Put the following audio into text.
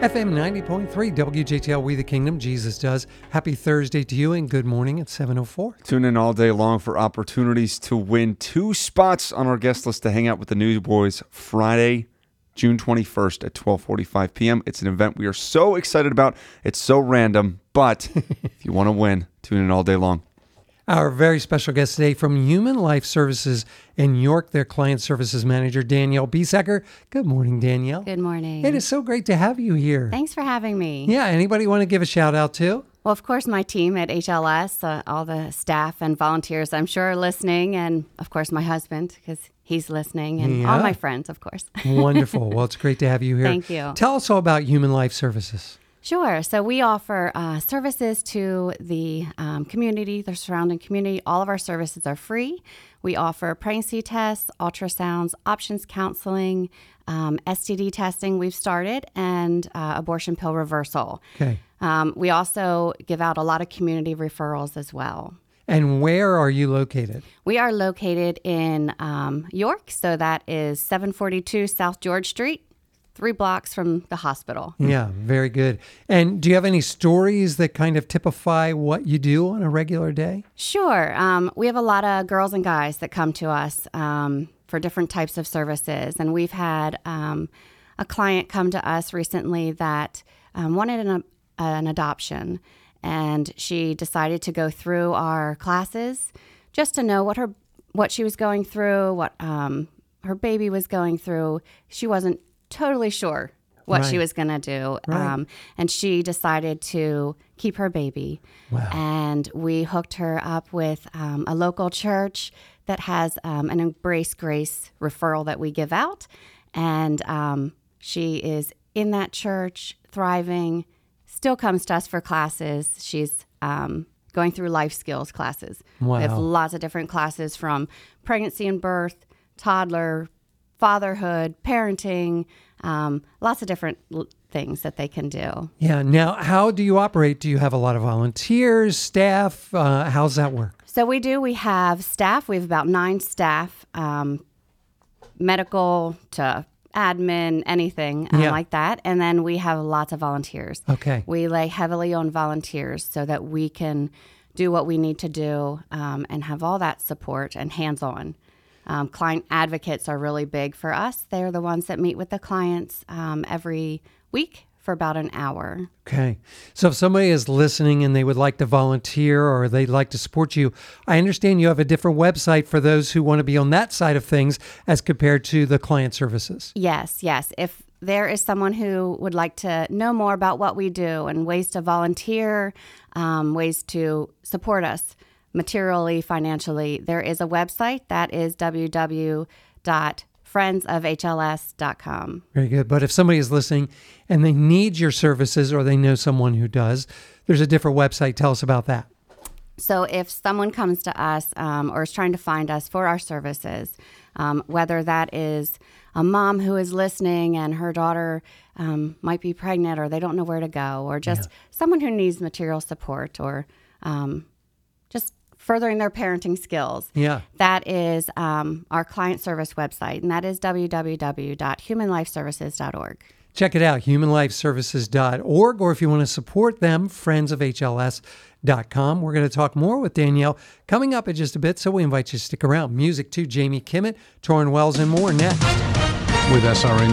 FM 90.3 WJTL, We the Kingdom, Jesus Does. Happy Thursday to you and good morning at 7:04. Tune in all day long for opportunities to win 2 spots on our guest list to hang out with the Newsboys Friday, June 21st at 12:45 p.m. It's an event we are so excited about. It's so random, but if you want to win, tune in all day long. Our very special guest today from Human Life Services in York, their client services manager, Danielle Biesecker. Good morning, Danielle. Good morning. It is so great to have you here. Thanks for having me. Yeah, anybody want to give a shout out to? Well, of course, my team at HLS, all the staff and volunteers, I'm sure, are listening. And, of course, my husband, because he's listening. And all my friends, of course. Wonderful. Well, it's great to have you here. Thank you. Tell us all about Human Life Services. Sure. So we offer services to the community, the surrounding community. All of our services are free. We offer pregnancy tests, ultrasounds, options counseling, STD testing we've started, and abortion pill reversal. Okay. We also give out a lot of community referrals as well. And where are you located? We are located in York, so that is 742 South George Street. 3 blocks from the hospital. Yeah, very good. And do you have any stories that kind of typify what you do on a regular day? Sure. We have a lot of girls and guys that come to us for different types of services. And we've had a client come to us recently that wanted an adoption. And she decided to go through our classes just to know what she was going through, what her baby was going through. She wasn't totally sure what she was going to do. Right. And she decided to keep her baby. Wow. And we hooked her up with a local church that has an Embrace Grace referral that we give out. And she is in that church, thriving, still comes to us for classes. She's going through life skills classes. Wow. We have lots of different classes from pregnancy and birth, toddler, fatherhood, parenting, lots of different things that they can do. Yeah. Now, how do you operate? Do you have a lot of volunteers, staff? How's that work? So we have staff. We have about 9 staff, medical to admin, anything like that. And then we have lots of volunteers. Okay. We lay heavily on volunteers so that we can do what we need to do and have all that support and hands-on. Client advocates are really big for us. They're the ones that meet with the clients every week for about an hour. Okay. So if somebody is listening and they would like to volunteer or they'd like to support you, I understand you have a different website for those who want to be on that side of things as compared to the client services. Yes. If there is someone who would like to know more about what we do and ways to volunteer, ways to support us, materially, financially, there is a website that is www.friendsofhls.com. Very good. But if somebody is listening and they need your services or they know someone who does, there's a different website. Tell us about that. So if someone comes to us or is trying to find us for our services, whether that is a mom who is listening and her daughter might be pregnant or they don't know where to go, or just someone who needs material support or just furthering their parenting skills. Yeah. That is our client service website, and that is www.humanlifeservices.org. Check it out, humanlifeservices.org, or if you want to support them, friendsofhls.com. We're going to talk more with Danielle coming up in just a bit, so we invite you to stick around. Music too, Jamie Kimmett, Torrin Wells, and more next. With SRN